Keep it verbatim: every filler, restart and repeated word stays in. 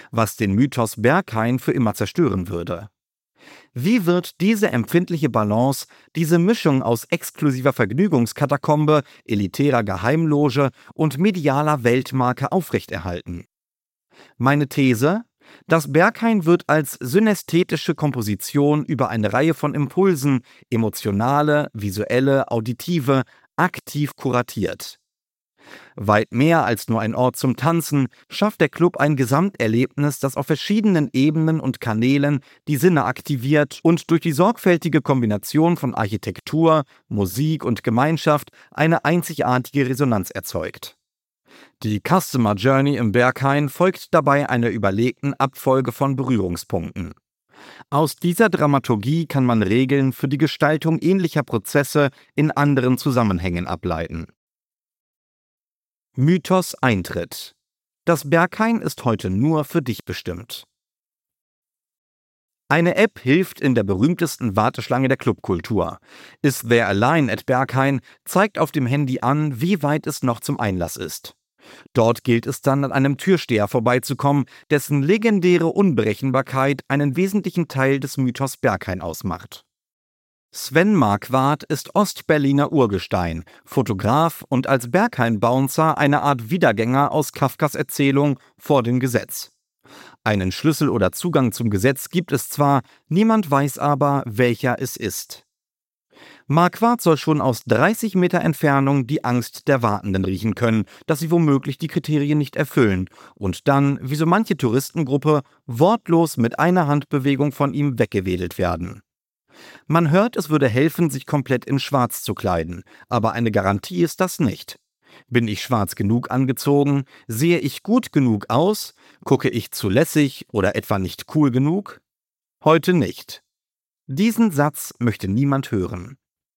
was den Mythos Berghain für immer zerstören würde. Wie wird diese empfindliche Balance, diese Mischung aus exklusiver Vergnügungskatakombe, elitärer Geheimloge und medialer Weltmarke aufrechterhalten? Meine These: Das Berghain wird als synästhetische Komposition über eine Reihe von Impulsen, emotionale, visuelle, auditive, aktiv kuratiert. Weit mehr als nur ein Ort zum Tanzen schafft der Club ein Gesamterlebnis, das auf verschiedenen Ebenen und Kanälen die Sinne aktiviert und durch die sorgfältige Kombination von Architektur, Musik und Gemeinschaft eine einzigartige Resonanz erzeugt. Die Customer Journey im Berghain folgt dabei einer überlegten Abfolge von Berührungspunkten. Aus dieser Dramaturgie kann man Regeln für die Gestaltung ähnlicher Prozesse in anderen Zusammenhängen ableiten. Mythos Eintritt: Das Berghain ist heute nur für dich bestimmt. Eine App hilft in der berühmtesten Warteschlange der Clubkultur. Is There a Line at Berghain zeigt auf dem Handy an, wie weit es noch zum Einlass ist. Dort gilt es dann, an einem Türsteher vorbeizukommen, dessen legendäre Unberechenbarkeit einen wesentlichen Teil des Mythos Berghain ausmacht. Sven Marquardt ist Ostberliner Urgestein, Fotograf und als Berghain-Bouncer eine Art Wiedergänger aus Kafkas Erzählung Vor dem Gesetz. Einen Schlüssel oder Zugang zum Gesetz gibt es zwar, niemand weiß aber, welcher es ist. Marquardt soll schon aus dreißig Meter Entfernung die Angst der Wartenden riechen können, dass sie womöglich die Kriterien nicht erfüllen und dann, wie so manche Touristengruppe, wortlos mit einer Handbewegung von ihm weggewedelt werden. Man hört, es würde helfen, sich komplett in Schwarz zu kleiden, aber eine Garantie ist das nicht. Bin ich schwarz genug angezogen? Sehe ich gut genug aus? Gucke ich zu lässig oder etwa nicht cool genug? Heute nicht. Diesen Satz möchte niemand hören.